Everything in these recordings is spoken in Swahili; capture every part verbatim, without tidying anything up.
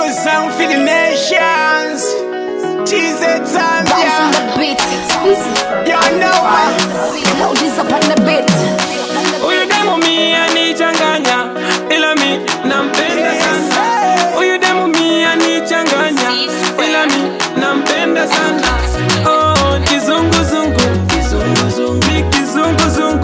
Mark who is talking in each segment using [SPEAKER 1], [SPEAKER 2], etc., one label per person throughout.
[SPEAKER 1] new song for the nations. T Z Zambia.
[SPEAKER 2] On the beat.
[SPEAKER 1] You know what?
[SPEAKER 2] Emojis up on the beat.
[SPEAKER 3] Huyu demu mi anichanganya, ila mi nampenda sana. Huyu demu mi anichanganya, ila mi nampenda sana. Oh, kizungu zungu, kizungu zungu, mi kizungu zungu.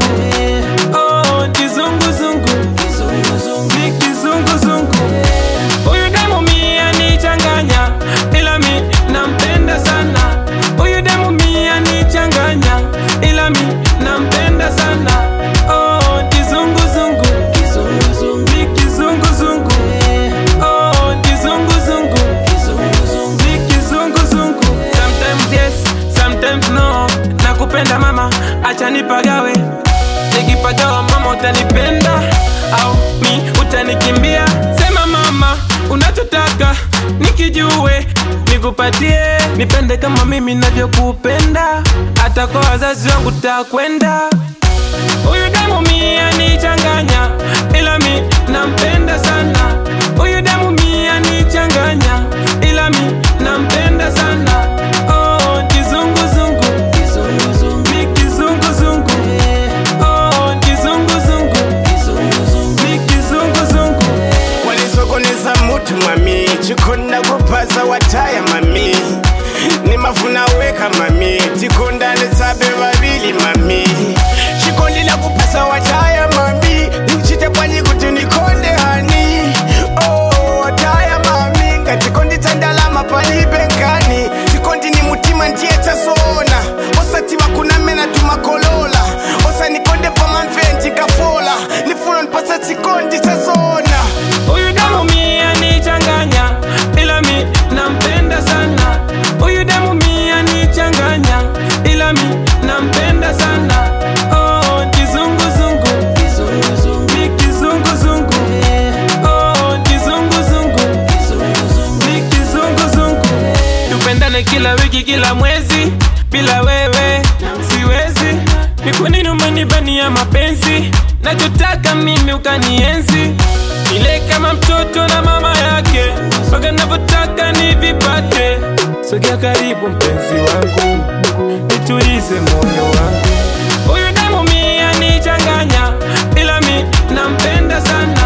[SPEAKER 3] Oh, kizungu zungu, kizungu zungu, mi kizungu zungu. Huyu demu mi anichanganya, ila mi nampenda sana. Huyu demu mi anichanganya, ila mi nampenda sana. Oh, kizungu zungu, kizungu zungu, mi kizungu zungu. Oh, kizungu zungu, kizungu zungu, mi kizungu zungu. Sometimes yes, sometimes no. Nakupenda mama, acha nipagawe. Nikipagawa mama utanipenda au mi utanikimbia. Sema mama unachotaka nikijue, nikupatie. Nipende kama mimi navyokupenda, hata kwa wazazi wangu takwenda. Huyu demu mi anichanganya, ila mi nampenda sana. Huyu demu mi anichanganya, ila mi nampenda sana. Oh, kizungu zungu, kizungu zungu, mi kizungu zungu. Oh, kizungu zungu, kizungu zungu, mi kizungu zungu.
[SPEAKER 1] Walisokoneza mutu mami, chikonda kupaza wataya mami. Ni mafuna weka mami, tikonda nezabe babili mami. Chikondi la kupasa wataya mami, nichite panyi kuti nikonde hani. Oh, wataya mami, katikondi tandalama pali benkani. Chikondi ni mutima ndieta sona, osa tiwa kuna mena tumakolola. Osa nikonde pa manventi kafola, nifuno nipasa chikondi tasona.
[SPEAKER 3] Huyu demu mi anichanganya, ila mi nampenda sana. Huyu demu mi anichanganya, ila mi nampenda sana. Oh, kizungu zungu, kizungu zungu, mi kizungu zungu. Oh, kizungu zungu, kizungu zungu, mi kizungu zungu. Tupendane kila wiki kila mwezi, bila wewe siwezi. Ni kwa nini umenibania mapenzi? Nachotaka mimi ukanienzi, ile kama mtoto na mama yake, mpaka navyotaka nivipate. Sogea karibu mpenzi wangu, nitulize moyo wangu. Huyu demu mi anichanganya, ila mi nampenda sana.